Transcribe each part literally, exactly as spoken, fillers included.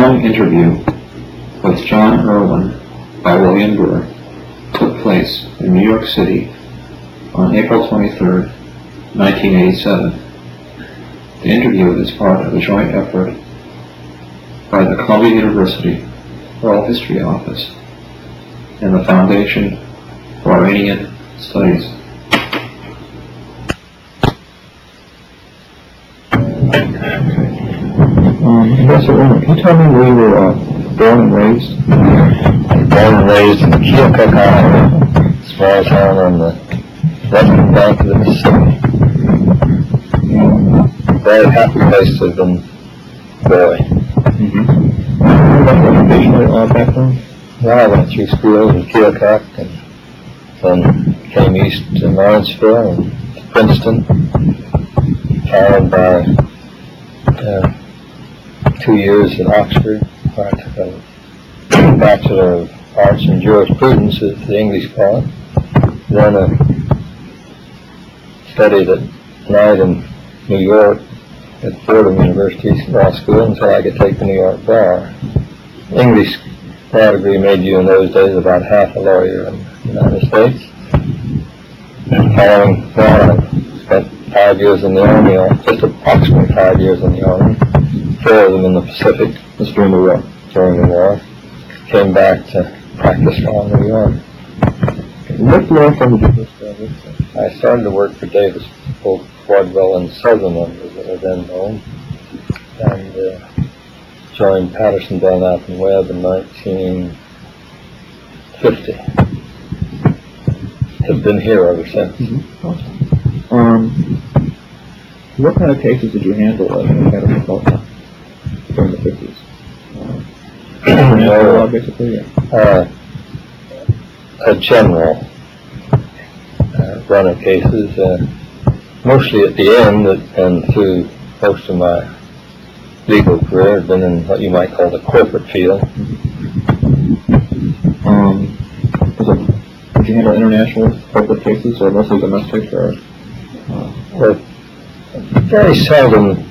following interview with John Irwin by William Burr took place in New York City on April twenty-third, nineteen eighty-seven. The interview is part of a joint effort by the Columbia University Oral History Office and the Foundation for Iranian Studies. Um, Professor Irwin, can you tell me where you were uh, born and raised? I was born and raised in Keokuk, Iowa, a small town on the western bank of the Mississippi. A very happy place to have been boy. Mm-hmm. What educational uh, background? Well, I went through school in Keokuk and then came east to Lawrenceville and to Princeton, followed by uh, two years at Oxford, where I took a Bachelor of Arts in Jurisprudence, as the English call it. Then I studied at night in New York at Fordham University Law School until I could take the New York bar. English law degree made you in those days about half a lawyer in the United States. And following that, I spent five years in the Army, or just approximately five years in the Army, four of them in the Pacific. This during the war. During the war. Came back to practice law in New York. What law firm did you start? I started to work for Davis, both Wardwell and Sutherland, as they were then known, and uh, joined Patterson, Belknap and Webb in nineteen fifty. Have been here ever since. Mm-hmm. Awesome. Um, what kind of cases did you handle in Patterson, Belknap during the fifties? Uh, no, basically, yeah. uh, a general uh, run of cases, uh, mostly at the end, and through most of my legal career, I've been in what you might call the corporate field. Um, was it, did you handle international corporate cases, or mostly domestic, or? Uh, well, very seldom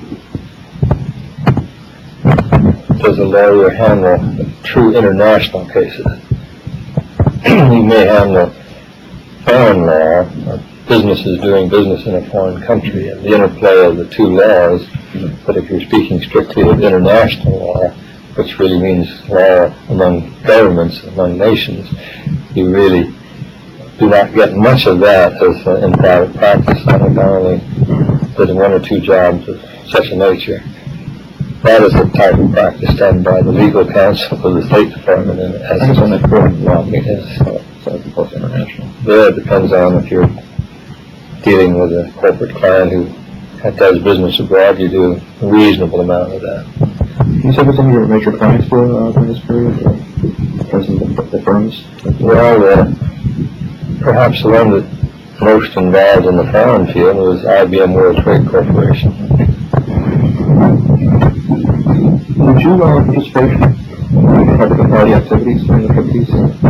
does a lawyer handle true international cases. He may handle foreign law, or businesses doing business in a foreign country, and the interplay of the two laws. But if you're speaking strictly of international law, which really means law among governments, among nations, you really do not get much of that as uh, in private practice. I think I only did one or two jobs of such a nature. That is the type of practice done by the legal counsel of the State Department. And as I guess on that court law, yes, so, so it's both international. There it depends on if you're dealing with a corporate client who does business abroad, you do a reasonable amount of that. Can you say what some of your major clients were uh, during this period, or present the, the firms? Well, uh, perhaps the one that most involved in the foreign field was I B M World Trade Corporation. Did you uh, participate in Republican Party activities during the fifties?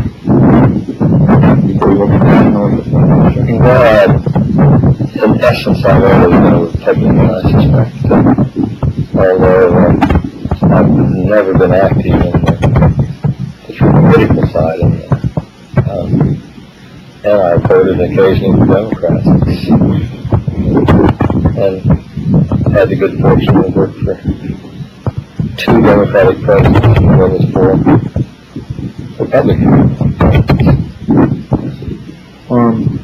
Before you worked for the Well, in essence, I've always been a Republican, I suspect. Although uh, I've never been active in the, the political side of it. Um, and I voted occasionally for Democrats. And had the good fortune to work for two Democratic presidents as well as four Republican presidents. Um,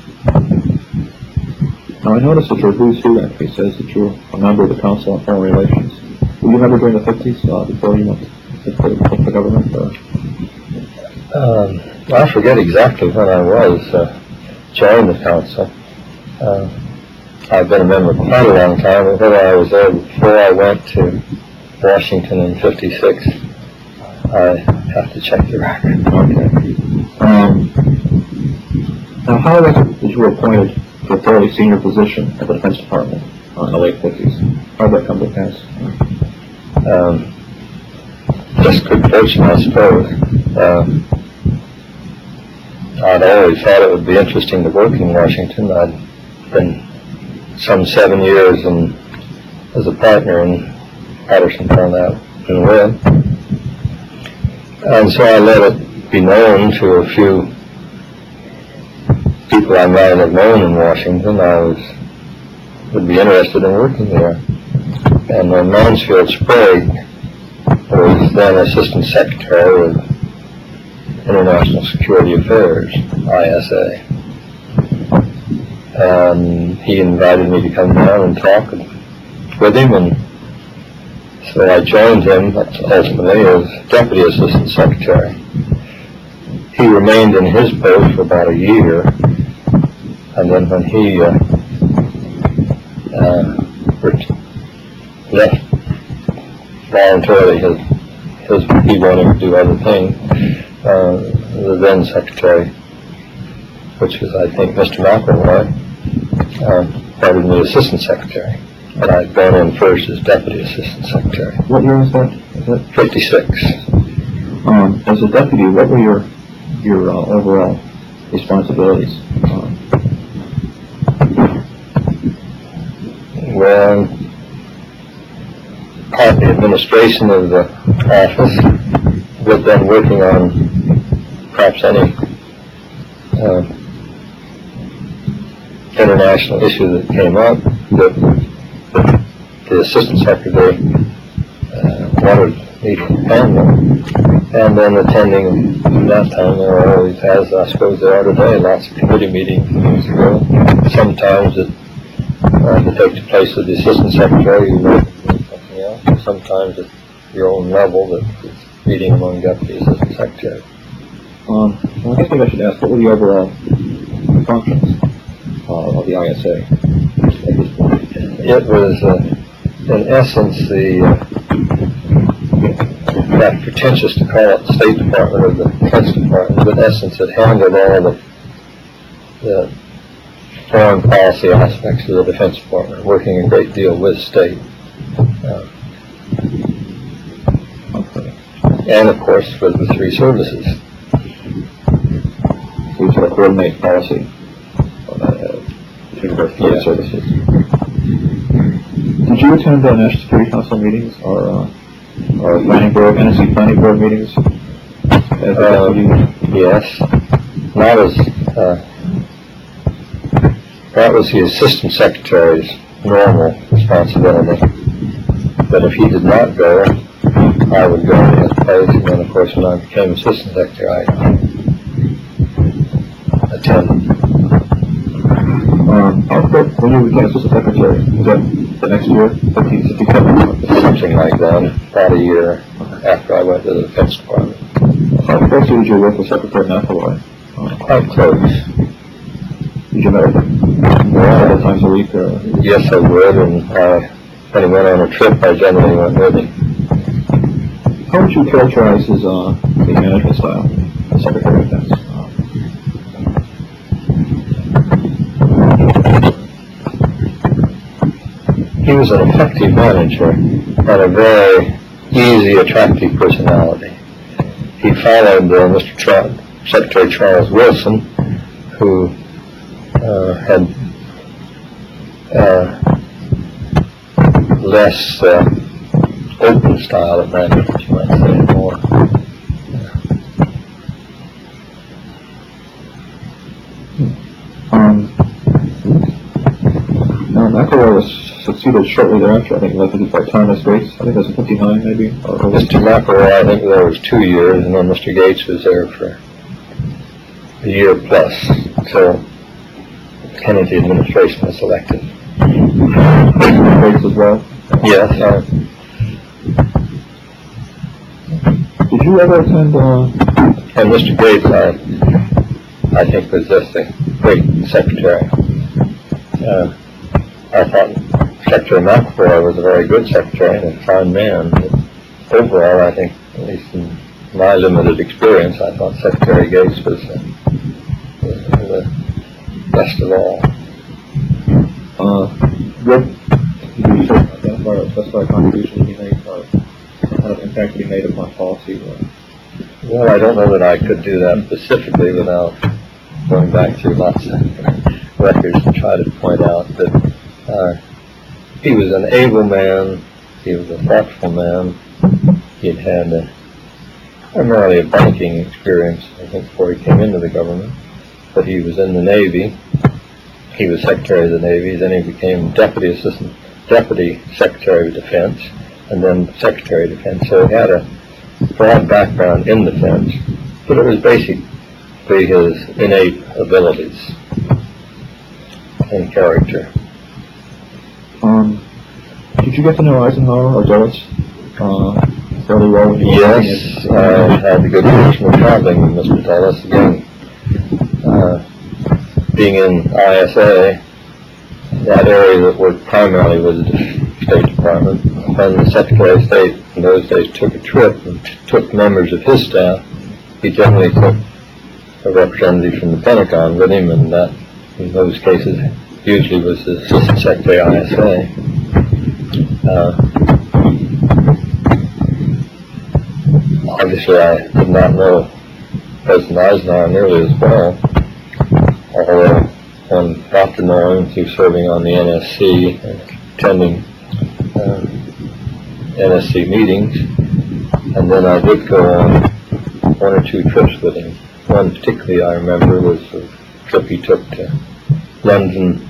now I noticed that your who's who entry says that you're a member of the Council on Foreign Relations. Were you a member during the fifties, uh, before you went to the, the government? Or? Um, I forget exactly when I was uh, joined the council. Uh, I've been a member quite a long time, but whether I was there before I went to Washington in fifty-six, I have to check the record. Okay. Um, now, how was it that you were appointed to a fairly senior position at the Defense Department uh, in the late fifties? How did that come to pass? Um, just good fortune, I suppose. Um, I'd always thought it would be interesting to work in Washington. I'd been some seven years in, as a partner in Patterson, Belknap and Webb, And so I let it be known to a few people I might have known in Washington I was would be interested in working there. And uh, Mansfield Sprague was then Assistant Secretary of International Security Affairs, I S A. And he invited me to come down and talk with him, and so I joined him ultimately as Deputy Assistant Secretary. He remained in his post for about a year, and then when he uh, uh, left voluntarily, his, his, he wanted to do other things, uh, the then Secretary, which was, I think, Mister McElroy, uh, appointed me Assistant Secretary. And I'd gone in first as Deputy Assistant Secretary. What year was that? Was that fifty-six. Um, as a deputy, what were your your uh, overall responsibilities? Um, well, part of the administration of the office, but then working on perhaps any uh, international issue that came up that the Assistant Secretary uh, wanted me to handle, and then attending at that time there were always, as I suppose there are today, lots of committee meetings and things to go. Sometimes it uh, to take the place of the Assistant Secretary who was doing something else, sometimes at your own level that is meeting among Deputy Assistant Secretaries. um, well, I guess maybe I should ask, what were the overall functions uh, of the I S A at this point? It was uh, in essence, the uh, not pretentious to call it the State Department or the Defense Department, but in essence it handled all the, the foreign policy aspects of the Defense Department, working a great deal with state. Uh, Okay. and of course with the three services. So you sort of coordinate policy uh, between both three Yeah. services. Did you attend the National Security Council meetings or uh, or planning board, N S C planning board meetings? As a Uh, deputy? yes, not as uh, that was the Assistant Secretary's normal responsibility. But if he did not go, I would go in his place, and then of course when I became Assistant Secretary, I attended. Um, how quick, when you became Assistant Secretary, was that the next year, fifteen fifty-seven? Something like that, about a year after I went to the Defense Department. How closely did you work with Secretary McElroy? Uh, Quite close. did you meet with him several times a week? Or? Yes, I would, and I, when he went on a trip, I generally went with him. How would you characterize his uh, his management style, the Secretary of Defense? Uh, He was an effective manager and a very easy, attractive personality. He followed uh, Mister Tra- Secretary Charles Wilson, who uh, had uh, less uh, open style of management, you might say, more. Um, now, McElroy was succeeded shortly thereafter, I think, like by Thomas Gates. I think it was in fifty-nine, maybe. Or, or Mister McElroy, I think there was two years, and then Mister Gates was there for a year plus, until the Kennedy administration was elected. Gates as well. Yes, uh, Did you ever attend? Uh, and Mister Gates, I, I think, was just a great secretary. Uh, I thought Secretary McElroy was a very good secretary and a fine man. But overall, I think, at least in my limited experience, I thought Secretary Gates was uh, the best of all. uh, what did you sort of identify or specify contributions he made, or what kind of impact he made upon policy? Or? Well, I don't know that I could do that specifically without going back through lots of records to try to point out that uh, he was an able man, he was a thoughtful man, he'd had a, primarily a banking experience, I think, before he came into the government. But he was in the Navy. He was Secretary of the Navy. Then he became Deputy Assistant, Deputy Secretary of Defense, and then Secretary of Defense. So he had a broad background in defense, but it was basically his innate abilities and character. Um, did you get to know Eisenhower or Dulles uh, fairly well? When you Yes, I had the good fortune of traveling with Mister Dulles again. Uh, being in I S A, that area that worked primarily was the State Department. When the Secretary of State in those days took a trip and t- took members of his staff, he generally took a representative from the Pentagon with him, and that, in those cases, usually was the Assistant Secretary of I S A. Uh, obviously, I did not know President Eisenhower nearly as well, although one got to know him through serving on the N S C and attending uh, N S C meetings, and then I did go on one or two trips with him. One particularly I remember was a trip he took to London,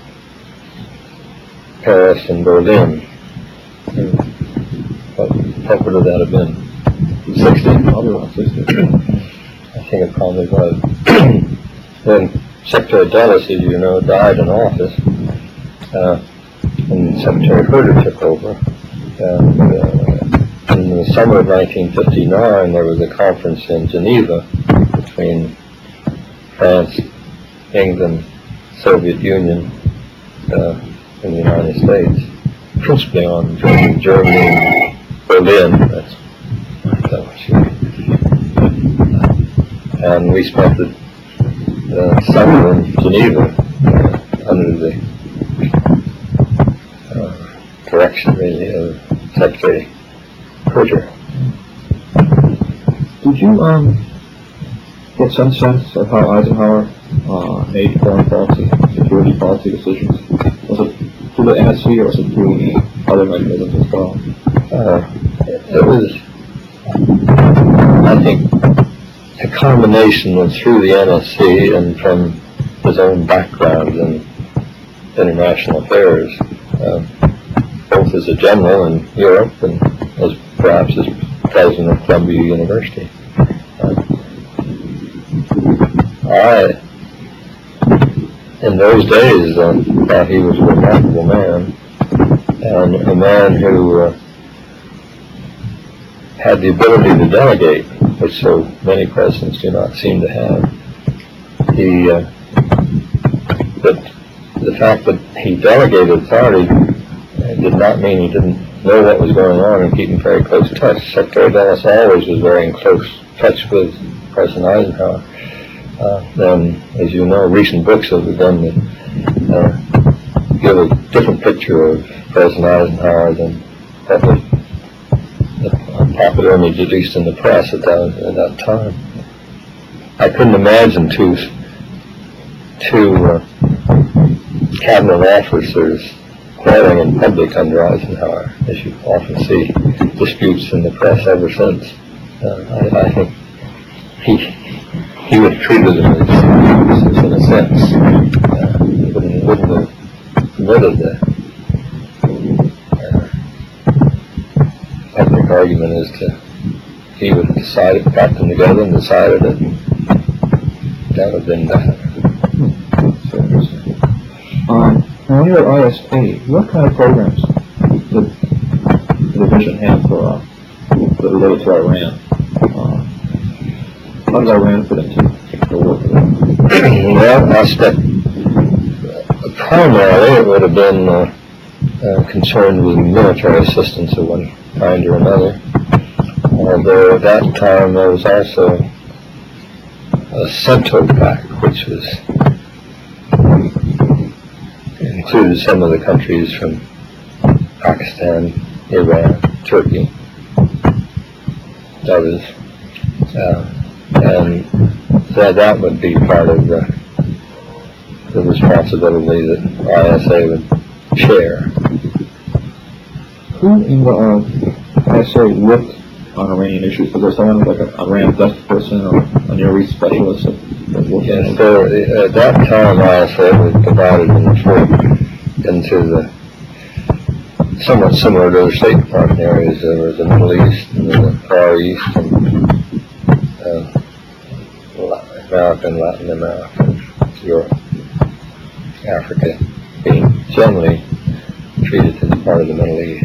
Paris, and Berlin. And what, what would that have been? sixty? Probably about sixty. I think it probably was. Then Secretary Dulles, as you know, died in office, uh, and Secretary Herter took over. And, uh, in the summer of nineteen fifty-nine, there was a conference in Geneva between France, England, Soviet Union, uh, and the United States, principally on Germany, Germany Berlin. That's, that was and we spent the uh, summer in Geneva uh, under the uh, direction, really, of Secretary Herter. Did you um, get some sense of how Eisenhower uh, made foreign policy, security policy decisions? Was it through the N S C or was it through other mechanisms as well? Uh, it was, I think, a combination of through the N S C and from his own background in international affairs, uh, both as a general in Europe and as perhaps as president of Columbia University. Uh, I, in those days, uh, thought he was a remarkable man, and a man who uh, had the ability to delegate, which so many presidents do not seem to have. He, uh, but the fact that he delegated authority uh, did not mean he didn't know what was going on and keep in very close touch. Secretary Dulles always was very in close touch with President Eisenhower. Uh, and as you know, recent books have begun to uh, give a different picture of President Eisenhower than what was the popular image, at least in the press at that, at that time. I couldn't imagine two, two uh, cabinet officers quarreling in public under Eisenhower, as you often see disputes in the press ever since. Uh, I, I think he he would have treated them as, as in a sense. Uh, he wouldn't, wouldn't have permitted that. Public argument is to he would have decided, got them together and decided it, and that would have been better. Hmm. So interesting. Um, when you were at I S A, what kind of programs did the division have for uh, that related to Iran? Uh, how did Iran fit into the work of that? Well, I spent primarily it would have been uh, uh, concerned with military assistance of one kind or another. Although at that time there was also a CENTO Pact, which was included some of the countries from Pakistan, Iran, Turkey, others, uh, and that that would be part of the, the responsibility that I S A would share. Who in the uh, I S A worked on Iranian issues? Was there someone like a Iran desk person or a Near East specialist that, that looked at Yes, it? so uh, at that time also it was divided into, into the somewhat similar to the State Department areas. There was the Middle East and the Far East and uh, Latin America and Latin America, Europe, Africa being generally treated as part of the Middle East.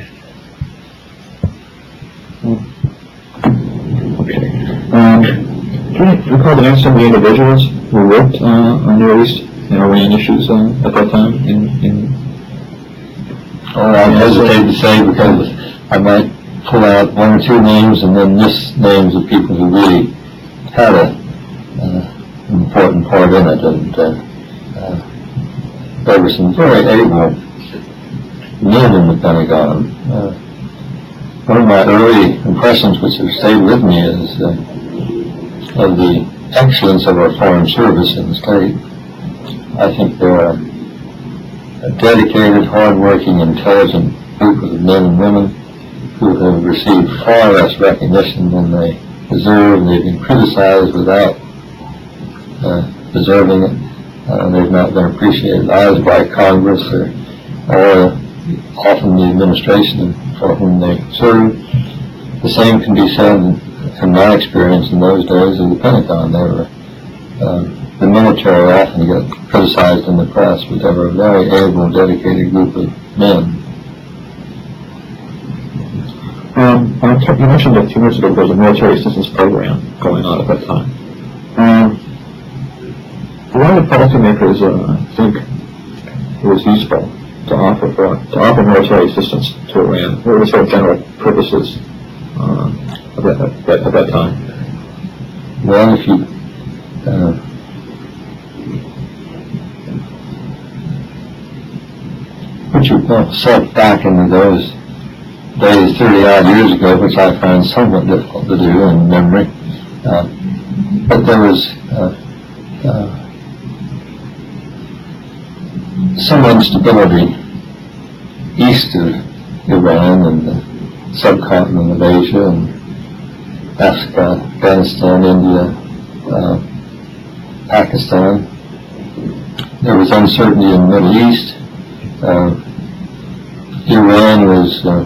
Um, do you recall the names of some of the individuals who worked uh, on Near East and Iran issues uh, at that time? In, in Oh, I hesitate to say because I might pull out one or two names and then miss names of people who really had a uh, important part in it. And uh, uh, there were some very able men in the Pentagon. Uh, one of my early impressions, which have stayed with me, is uh, of the excellence of our foreign service in the state. I think there are a dedicated, hard-working, intelligent group of men and women who have received far less recognition than they deserve. They've been criticized without uh, deserving it. Uh, they've not been appreciated either by Congress or, or often the administration for whom they serve. The same can be said, from my experience in those days, of the Pentagon. They were uh, The military often get criticized in the press, but they were a very able, dedicated group of men. Um, you mentioned a few minutes ago there was a military assistance program going on at that time. Um, why did policymakers uh, think it was useful to offer for, to offer military assistance to Iran? What were the sort of general purposes uh, of, that, of, that, of that time? Well, if you uh, put yourself back into those days thirty odd years ago, which I find somewhat difficult to do in memory, uh, but there was uh, uh, some instability east of Iran and the subcontinent of Asia and Africa, Afghanistan, India, uh, Pakistan. There was uncertainty in the Middle East. Uh, Iran was uh,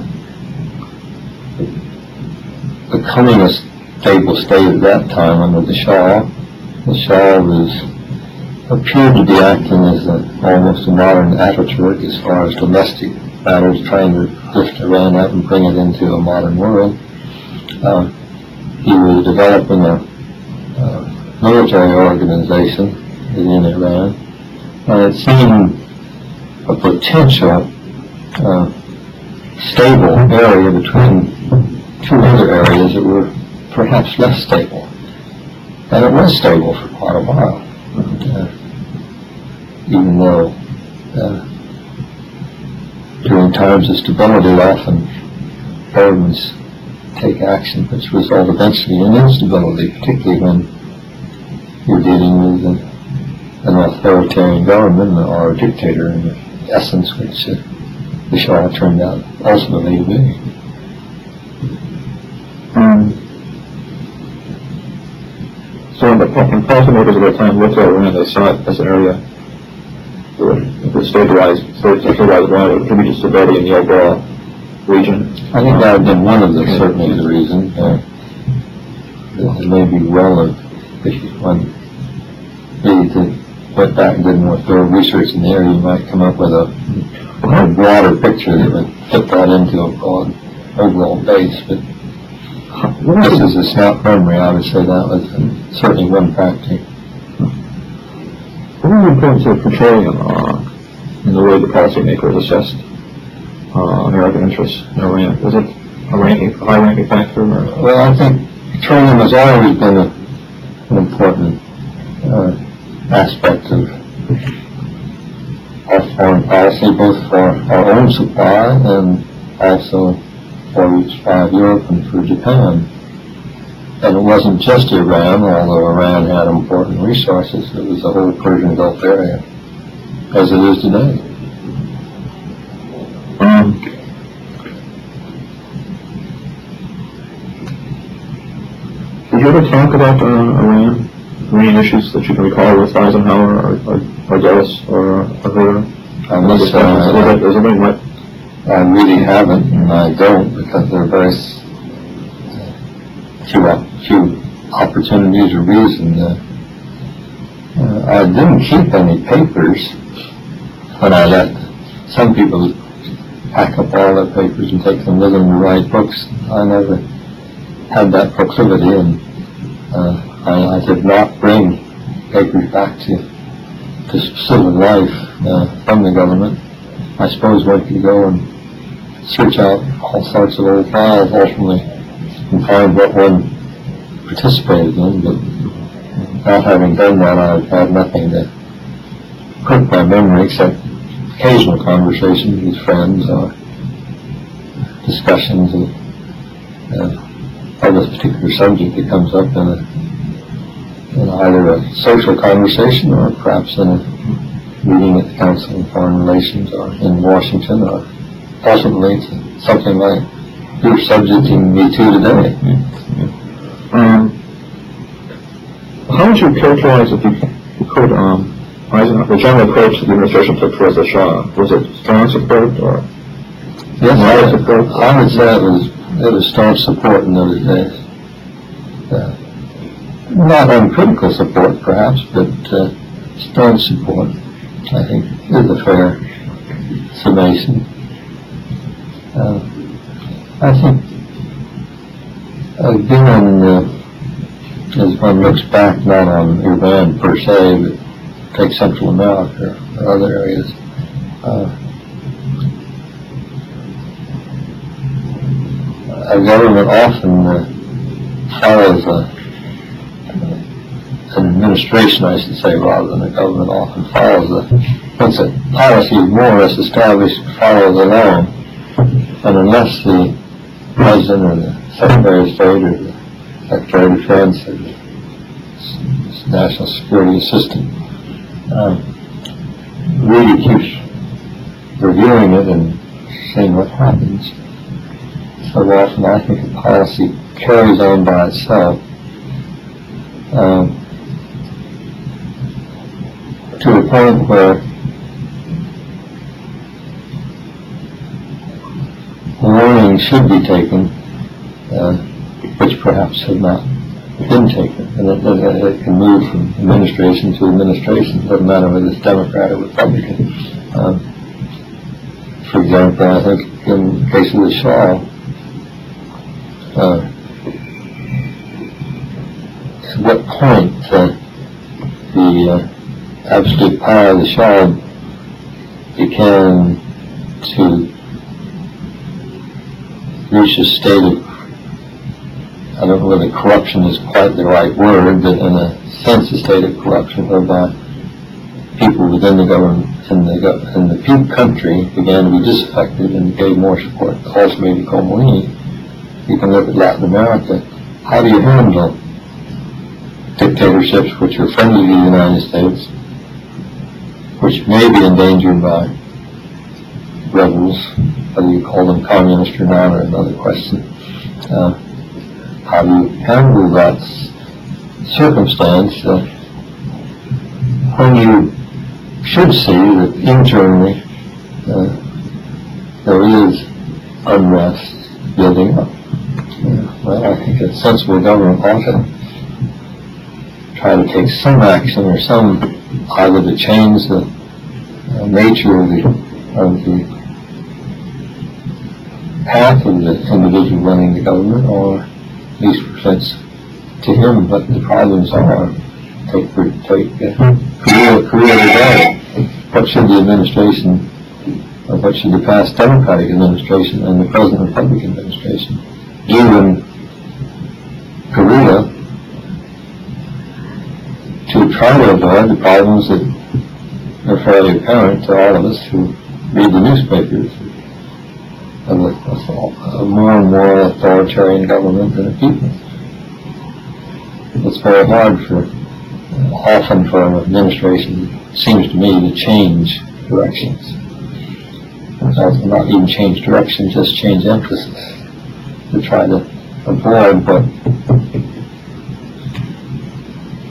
becoming a stable state at that time under the Shah. The Shah was appeared to be acting as a, almost a modern Ataturk as far as domestic matters, trying to lift Iran up and bring it into a modern world. Uh, he was developing a uh, military organization in Iran. Uh, it seemed a potential uh, stable area between two other areas that were perhaps less stable. And it was stable for quite a while, uh, even though uh, during times of stability often governments take action which result eventually in instability, particularly when you're dealing with an, an authoritarian government or a dictator in essence, which uh, the Shah turned out ultimately to be. Um, so when the when policymakers at that time looked at Iran, they saw it as an area where it would stabilize, stabilize Iran, it could be just stability in the overall region. I think that would have been one of the, certainly the reason. Uh, it may be well if, if one really to went back and did more thorough research in the area, you might come up with a, a broader picture that would fit that into a broad overall base. But this is a snap memory. I would say that was uh, certainly one factor. What was the importance of petroleum uh, in the way the policymakers assessed uh, American interests in Iran? Was it a ranking, a high-ranking factor? Or? Well, I think petroleum has always been a, an important uh, aspect of our foreign policy, both for our own supply and also for the supply of Europe and for Japan. And it wasn't just Iran, although Iran had important resources. It was the whole Persian Gulf area, as it is today. Um, ever talk about uh, Iran, Iranian issues that you can recall with Eisenhower or, or, or Dulles or, or Herter? I must say, I, Is there any what? I really haven't, and I don't, because there are very s- few, few opportunities or reasons. Uh, uh, I didn't keep any papers when I left. Some people pack up all their papers and take them with them to write books. I never had that proclivity, and uh, I, I did not bring papers back to, to civil life uh, from the government. I suppose one could go and search out all sorts of old files ultimately and find what one participated in, but not having done that, I've had nothing to prick my memory except occasional conversations with friends or discussions of, uh, of this particular subject that comes up in, a, in either a social conversation or perhaps in a meeting at the Council of Foreign Relations or in Washington, or possibly something like you're subjecting me to today. Um, how would you characterize, if you, you could, um, Eisenhower, the general approach that the administration took towards the Shah? Was it strong support or yes, moderate I, support? I would say it was, it was strong support in those days. Uh, not uncritical support, perhaps, but uh, strong support, I think, is a fair summation. Uh, I think, again, uh, as one looks back not on Iran per se, but take Central America or other areas, uh, a government often uh, follows a, an administration, I should say, rather than a government often follows a, once a policy is more or less established, follows along. And unless the President or the Secretary of State or the Secretary of Defense or the National Security Assistant uh, really keeps reviewing it and seeing what happens, so often I think the policy carries on by itself uh, to a point where warning should be taken, uh, which perhaps have not been taken, and it, it, it can move from administration to administration. It doesn't matter whether it's Democrat or Republican. Um, for example, I think in the case of the Shah, uh, at what point uh, the uh, absolute power of the Shah began to reach a state of, I don't know whether corruption is quite the right word, but in a sense a state of corruption whereby people within the government and the, and the country began to be disaffected and gave more support ultimately to Khomeini. You can look at Latin America. How do you handle dictatorships which are friendly to the United States, which may be endangered by rebels, whether you call them communist or not, or another question. Uh, how do you handle that circumstance uh, when you should see that internally uh, there is unrest building up? Uh, well, I think a sensible government ought to try to take some action or some, either to change the uh, nature of the, of the path of the individual running the government, or at least presents to him what the problems are. Take, take uh, career, career today. What should the administration, or what should the past Democratic administration and the present Republican administration do in Korea to try to avoid the problems that are fairly apparent to all of us who read the newspapers, of a, a more and more authoritarian government than a people. It's very hard for, uh, often for an administration, it seems to me, to change directions. Not even change direction, just change emphasis, to try to avoid what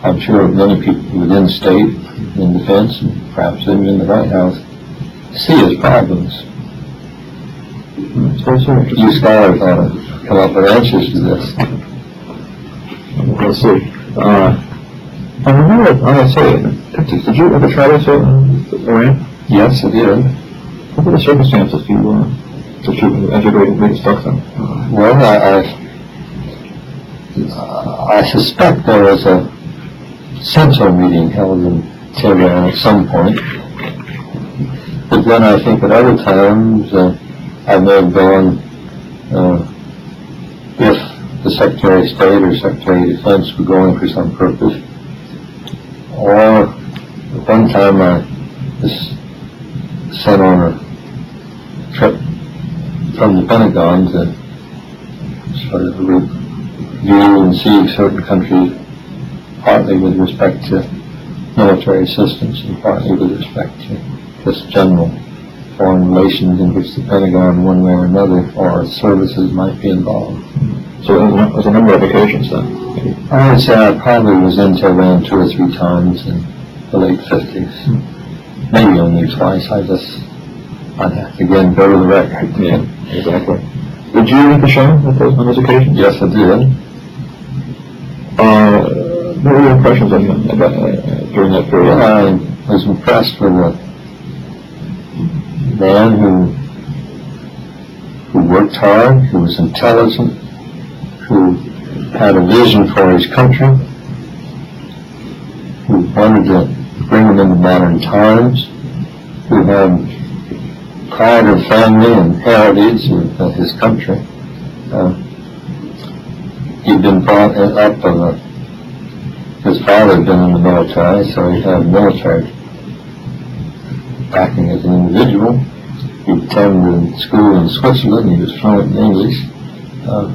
I'm sure many people within state, in defense, and perhaps even in the White House, see as problems. It's very so interesting. You scholars ought to come up with answers to this. Let's see. Uh, I remember at I S A in the fifties, did you ever travel to uh, Iran? Yes, it did. What were the circumstances you, uh, that you integrated with Stockton? Uh, Well, I, I, I suspect there was a Central meeting held in Tehran at some point. But then I think at other times uh, I may have gone uh, if the Secretary of State or Secretary of Defense were going for some purpose. Or at one time I was sent on a trip from the Pentagon to sort of review and see certain countries, partly with respect to military assistance and partly with respect to just general foreign relations in which the Pentagon, one way or another, or services might be involved. So there was a number of occasions then. I would say I probably was in Tehran two or three times in the late fifties. Maybe only twice. I just, I'd have to again go to the record. Yeah, exactly. Did you read the show at those, on those occasions? Yes, I did. Uh, what were your impressions on him about, uh, during that period? Well, I was impressed with a man who who worked hard, who was intelligent, who had a vision for his country, who wanted to bring them into modern times, who had pride of family and heritage of, of his country. Uh, he'd been brought up of a, his father had been in the military, so he had military backing as an individual. He attended school in Switzerland. He was fluent in English. Uh,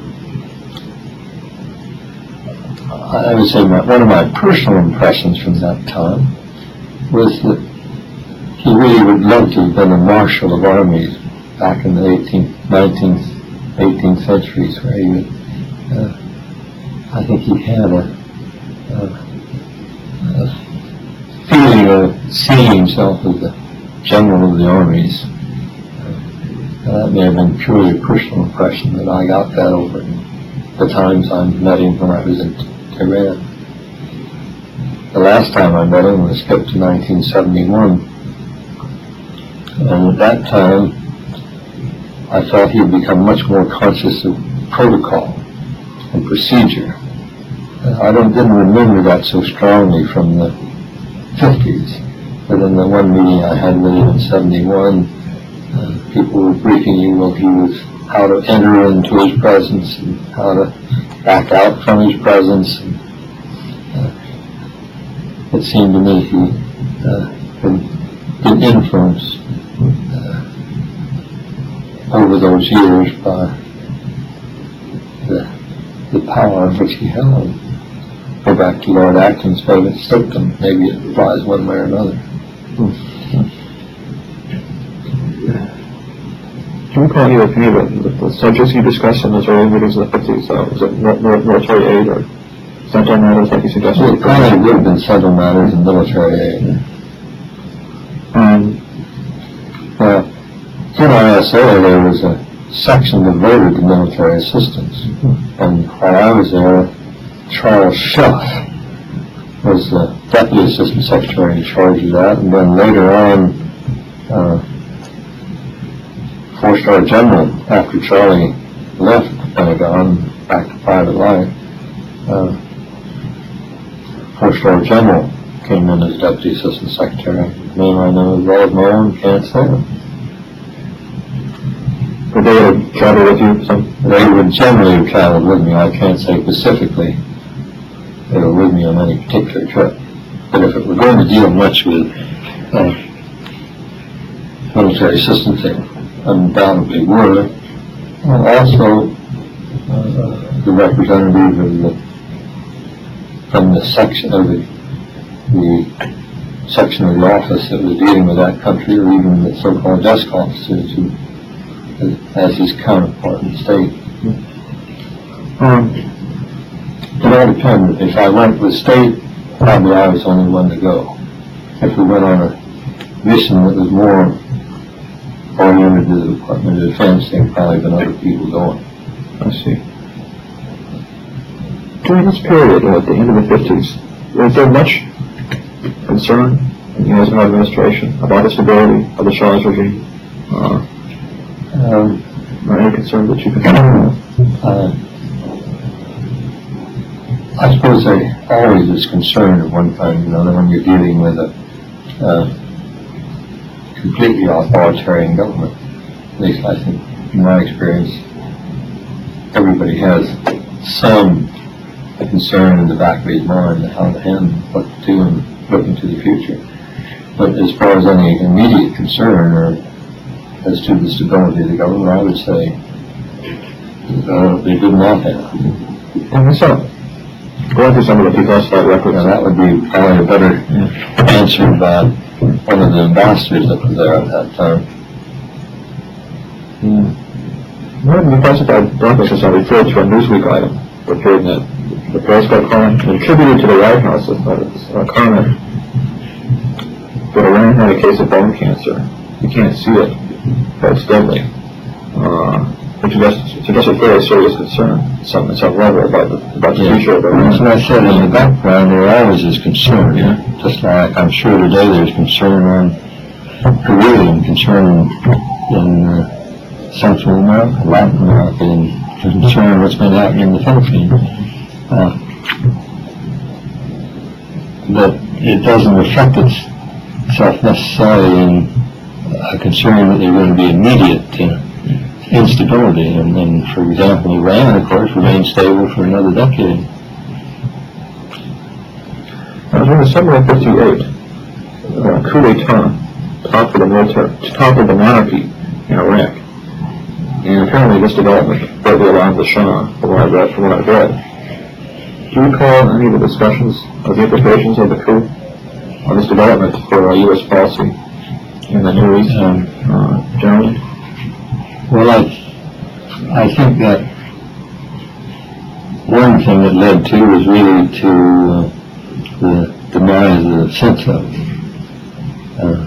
I would say my, one of my personal impressions from that time was that he really would love to have been a marshal of armies back in the eighteenth, nineteenth, eighteenth centuries, where he would, uh, I think he had a, a, a feeling of seeing himself as the general of the armies. Uh, that may have been purely a personal impression, that I got that over the times I met him when I was in Tehran. The last time I met him was skipped to nineteen seventy-one. And at that time, I thought he had become much more conscious of protocol and procedure. Uh, I don't, didn't remember that so strongly from the fifties, but in the one meeting I had with him in seventy-one, uh, people were briefing you, well, he was how to enter into his presence and how to back out from his presence. And, uh, it seemed to me he uh, had been influenced uh, over those years by the, the power which he held. Go back to Lord Acton's favorite dictum. Maybe it applies one way or another. Do you recall any of the, the, the subjects you discussed in those early meetings in the fifties? Uh, was it military aid or central matters like you suggested? Well, it probably would have been central matters and military aid. Um, Well, in I S A there was a section devoted to military assistance. Mm-hmm. And while I was there, Charles Schuff was the Deputy Assistant Secretary in charge of that, and then later on, uh, Four-Star General, after Charlie left the Pentagon back to private life, uh, Four-Star General came in as Deputy Assistant Secretary. His name I know as well as my own, can't say it. Would they have traveled with you? Some? They would generally have traveled with me. I can't say specifically they were with me on any particular trip. But if it were going to deal much with uh, military assistance, they undoubtedly were. And also uh, the representative of the, from the section of the, the section of the office that was dealing with that country, or even the so-called desk officers who, as his counterpart in the state. Um, It all depended. If I went with state probably I was the only one to go. If we went on a mission that was more oriented to the Department of Defense, there would probably been other people going. I see. During this period, at the end of the fifties, was there much concern in the Eisenhower administration about the stability of the Shah's regime? Uh, Um, or any concern that you can have? uh, I suppose there always is concern of one kind or another when you're dealing with a uh, completely authoritarian government. At least I think, in my experience, everybody has some concern in the back of his mind how to handle what to do and look into the future. But as far as any immediate concern or as to the stability of the government, I would say uh, they did not have. And so, going through some of the declassified records, Now, that would be probably a better answer by one of the ambassadors that was there at that time. mm, one of the declassified documents I referred to a Newsweek item that appeared in the, the Periscope column and attributed to the White House as a uh, comment that Iran had a case of bone cancer. You can't see it, but it's deadly. Uh, which suggests, suggests a fairly serious concern at some, at some level about the, about the Yeah. future of That's Iran. what I said in the background. There always is concern. Yeah. Just like I'm sure today there's concern on Korea and concern in, in uh, Central America, Latin America, and concern what's been happening in the Philippines. Uh, but it doesn't reflect itself necessarily in a concern that there's going to be immediate uh, instability. And, and for example, Iran, of course, remained stable for another decade. Now, during the summer of fifty-eight, uh, coup d'etat toppled the military, toppled the monarchy in Iraq. And apparently this development greatly alarmed the Shah, from what I've read. From what I've read. Do you recall any of the discussions of the implications of the coup on this development for uh, U S policy in the Near East Um, uh, generally? Well, I, I think that one thing that led to was really to uh, the demise of Sentsov. Uh,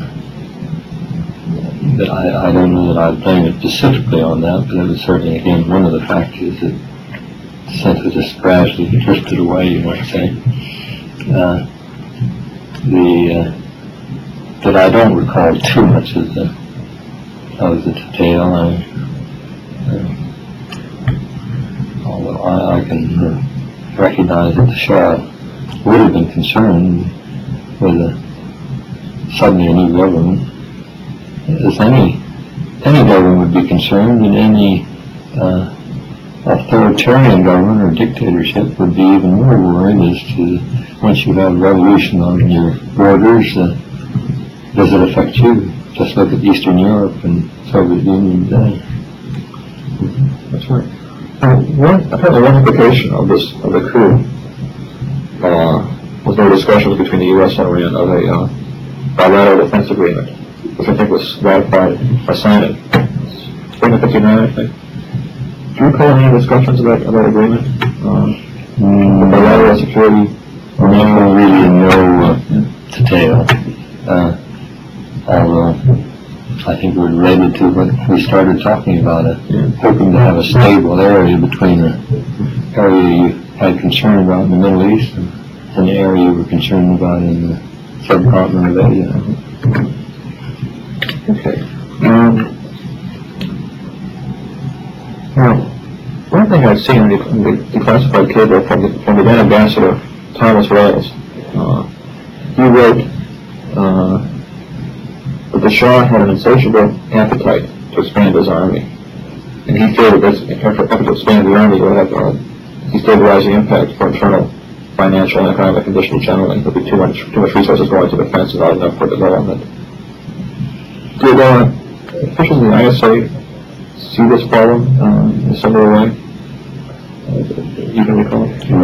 but I, I don't know that I'd blame it specifically on that, but it was certainly, again, one of the factors that Sentsov just gradually drifted away, you might say. Uh, the, uh, but I don't recall too much of the, of the detail. I, uh, although I, I can uh, recognize that the Shah would have been concerned with a, suddenly a new government, as any any government would be concerned, and any uh, authoritarian government or dictatorship would be even more worried as to, once you have revolution on your borders, uh, does it affect you? Just look at Eastern Europe and Soviet Union today. That's right. Uh, one, apparently one implication of this, of the coup, uh, was there discussions between the U S and Iran of a uh, bilateral defense agreement, which I think was ratified by signing spring of fifty-nine, I think. Do you recall any discussions about, about agreement? Uh, Mm, bilateral security? no, really in no uh, detail. Uh, although I think we're related to what we started talking about, it, Yeah. hoping to have a stable area between the area you had concern about in the Middle East and, and the area you were concerned about in the subcontinent of Asia. Okay. Um, now, one thing I've seen in the, in the declassified cable from the, from the then ambassador, Thomas Wales, uh, he wrote uh, that the Shah had an insatiable appetite to expand his army. And he feared that this effort to expand the army would have a destabilizing impact for internal financial and economic conditions generally. There would be too much, too much resources going to defense and not enough for development. Did uh, officials in the I S A see this problem um, in a similar way? Uh, you can recall?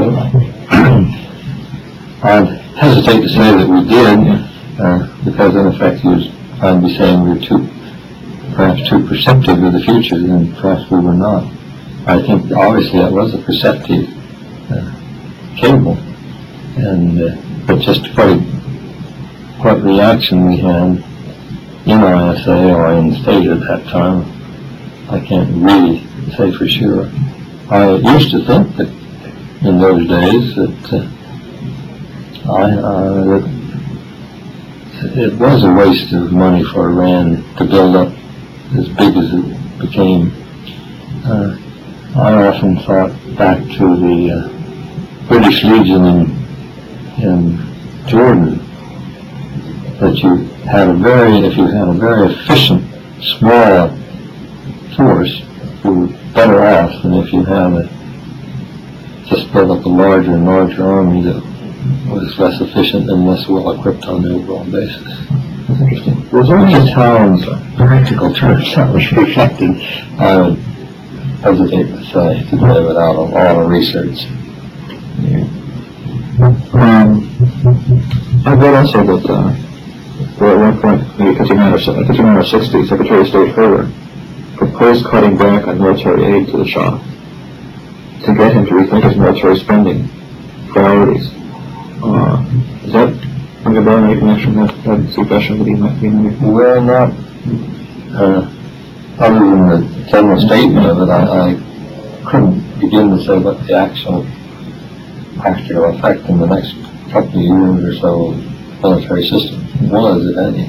I hesitate to say that we did, uh, because in effect he was trying to be saying we were too, perhaps too perceptive of the future, and perhaps we were not. I think obviously that was a perceptive uh, cable, and uh, but just quite what reaction we had in I S A or in state at that time, I can't really say for sure. I used to think that in those days that uh, I uh, that it was a waste of money for Iran to build up as big as it became. Uh, I often thought back to the uh, British Legion in, in Jordan, that you had a very, if you had a very efficient, small force, you were better off than if you had a, just built up a larger and larger army that was less efficient and less well equipped on the overall basis. That's interesting. Was there any towns, Practical terms that was reflected, I would hesitate to say today without a lot of research. yeah. um, I read also that, uh, well, at one point, maybe fifty-nine or fifty-nine or sixty, Secretary of State Herter proposed cutting back on military aid to the Shah to get him to rethink his military spending priorities. Uh, is that ring a bell? Any connection that that suggestion that he might be made? Well, not uh, other than the general statement of it, I, I couldn't begin to say what the actual practical effect in the next couple of years or so of military system was, if any.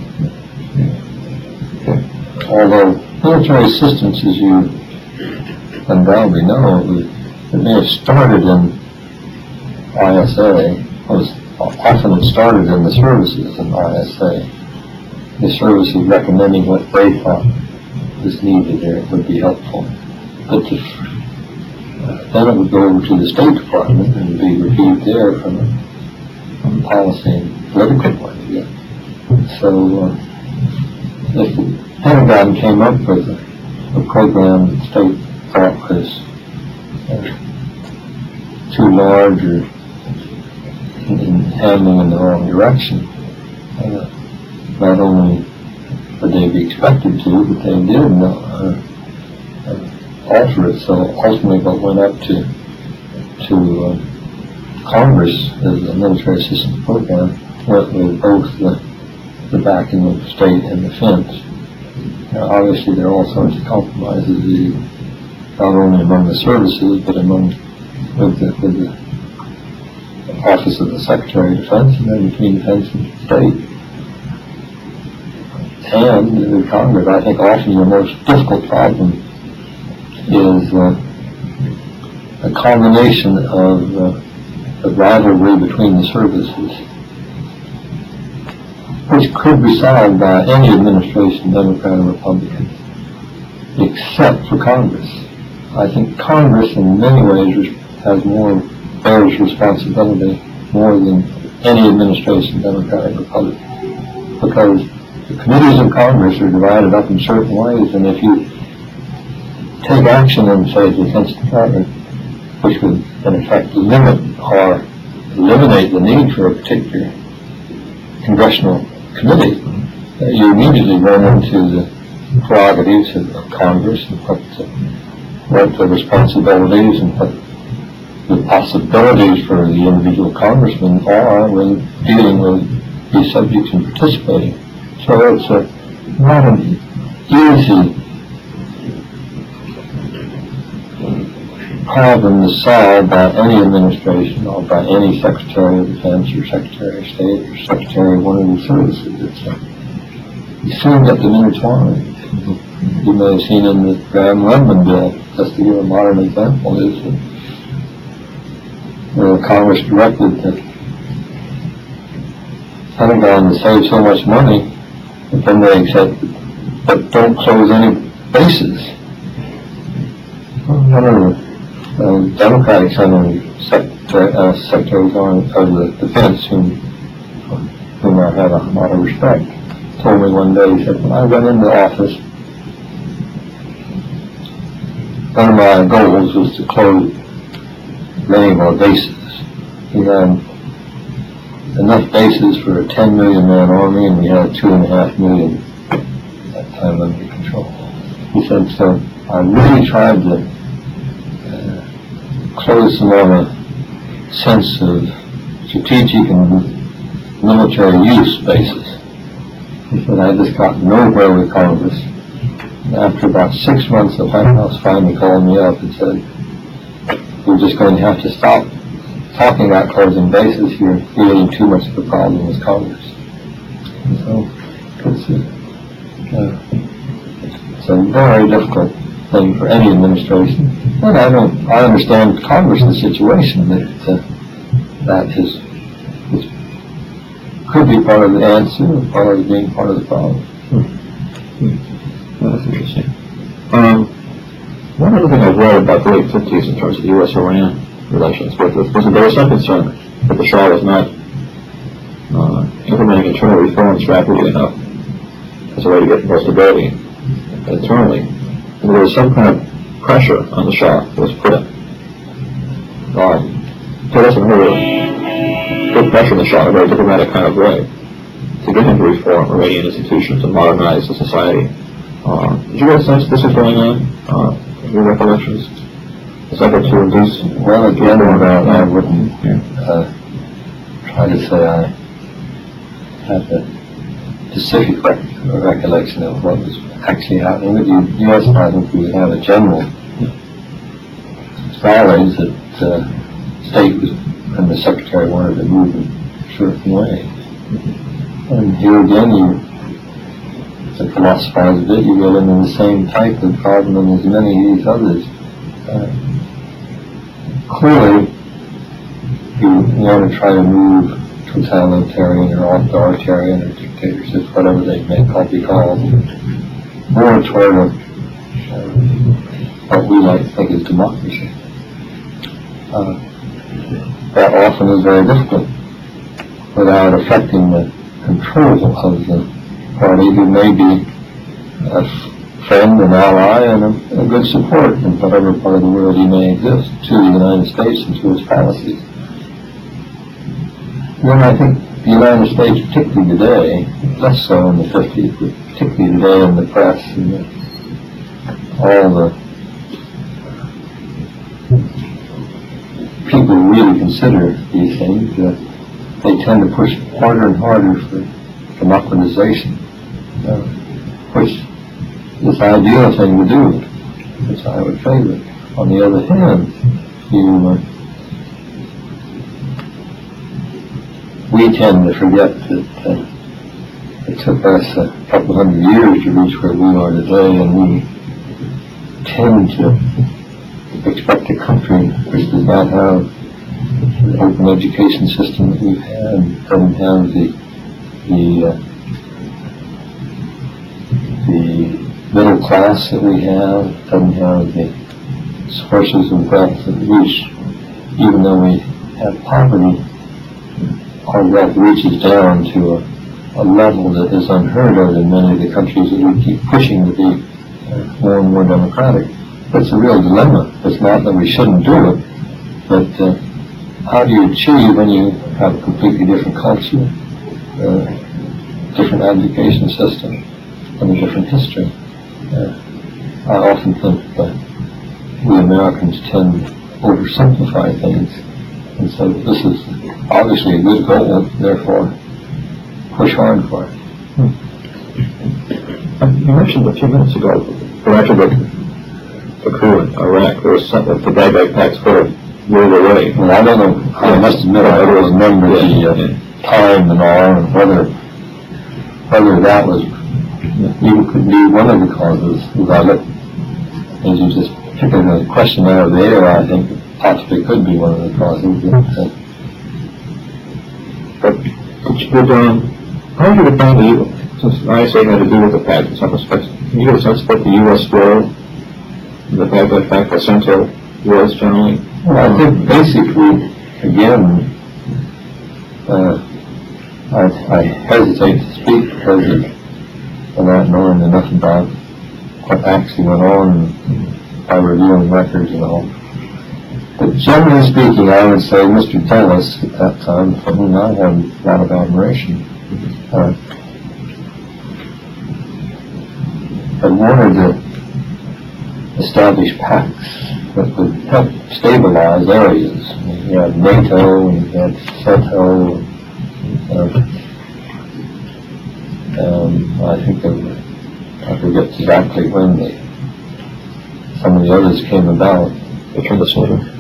Okay. Although military assistance, as you undoubtedly know, it, it may have started in I S A, was often it started in the services in I S A. The services recommending what they thought was needed there would be helpful. But the, uh, then it would go over to the State Department and be reviewed there from a, from a policy and political point of view. So uh, if the Pentagon came up with a, a program that the state thought was uh, too large or in, in handling in the wrong direction, uh, not only would they be expected to, but they did uh, uh, alter it. So ultimately what went up to to uh, Congress as a military assistance program went with both the, the backing of the state and defense. Now, obviously there are all sorts of compromises, not only among the services, but among with the, with the Office of the Secretary of Defense, and then between defense and state. And in Congress, I think often the most difficult problem is uh, a combination of uh, the rivalry between the services, which could be solved by any administration, Democrat or Republican, except for Congress. I think Congress in many ways has more, bears responsibility more than any administration, Democrat or Republican, because the committees of Congress are divided up in certain ways, and if you take action in, say, the Defense Department, which would in effect limit or eliminate the need for a particular congressional committee, uh, you immediately run into the prerogatives of, of Congress and what the, what the responsibilities and what the possibilities for the individual congressmen are when dealing with these subjects and participating. So it's a, not an easy problem to solve by any administration or by any Secretary of Defense or Secretary of State or Secretary of one of the services. It's a, you soon get them intertwined. You may have seen in the Graham-Lundman bill, just to give a modern example, is that where Congress directed that Pentagon to save so much money, but then they said, but don't close any bases. One of the uh, Democratic Senate Secretary, uh, Secretaries of the Defense, whom, whom I had a lot of respect, told me one day, he said, when I went into office, one of my goals was to close many of our bases. We had enough bases for a ten million man army, and we had two and a half million at that time under control. He said, so I really tried to uh, close them on a sense of strategic and military use bases. He said, I just got nowhere with Congress. And after about six months, the White House finally called me up and said, we're just going to have to stop talking about closing bases. You're creating too much of a problem with Congress. And so it's a, uh, it's a very difficult thing for any administration. And I don't, I understand Congress's situation that uh, that is, is could be part of the answer and part of being part of the problem. Hmm. Hmm. Well, that's interesting. Um, one other thing I've read about the late fifties in terms of U S Iran relations was that there was some concern that the Shah was not uh, implementing internal reforms rapidly enough as a way to get more stability internally. And there was some kind of pressure on the Shah that was put on. There wasn't really put pressure on the Shah in a very diplomatic kind of way to get him to reform Iranian institutions and modernize the society. Uh, did you get a sense this was going on? Uh, your recollections? Is that what you induce? Well, again, uh, I wouldn't uh, try to say I have a specific rec- recollection of what was actually happening with you. Yes, I think we have a general knowledge that uh, state was, and the secretary wanted to move in a certain way. And here again, you, to philosophize a bit, you get into the same type of problem as many of these others. Uh, clearly, you want to try to move totalitarian or authoritarian or dictatorship, whatever they may call, be called, more toward a, uh, what we like to think is democracy. Uh, that often is very difficult without affecting the control of the party who may be a friend, an ally, and a, a good support in whatever part of the world he may exist to the United States and to its policies. Then I think the United States, particularly today, less so in the fifties, but particularly today in the press and the, all the people who really consider these things, uh, they tend to push harder and harder for democratization, uh, which is the ideal thing to do, which I would favor. On the other hand, you, uh, we tend to forget that uh, it took us a couple hundred years to reach where we are today, and we tend to expect a country which does not have the open education system that we've had, doesn't have the the uh, the middle class that we have, doesn't have the sources of wealth that reach, even though we have poverty, our wealth reaches down to a, a level that is unheard of in many of the countries that we keep pushing to be uh, more and more democratic. It's a real dilemma. It's not that we shouldn't do it, but uh, how do you achieve when you have a completely different culture, uh, different education system, and a different history? Uh, I often think that we Americans tend to oversimplify things, and so this is obviously a good goal, therefore push hard for it. Hmm. You mentioned a few minutes ago, after the, the coup in Iraq, there was something that the Baghdad Pact sort of rolled away. Well, I don't know, I must admit, I don't remember the uh, time and all, and whether, whether that was, even could be one of the causes. As as you just picked a question out of the air, I think it possibly could be one of the causes. But, but um, how would you define the, since I S A had to do with the pact in some respects, can you get a sense of what the U S role in the Baghdad Pact or CENTO was generally? Well, I think basically, again, uh, I, I hesitate to speak because of, of not knowing enough about what actually went on by reviewing records and all. But generally speaking, I would say Mister Dulles at that time, for whom I had a lot of admiration, uh, had wanted to establish pacts that would help stabilize areas. You had NATO, and you had CENTO, Um, um, I think of, I forget exactly when the, some of the others came about. Which one, this one?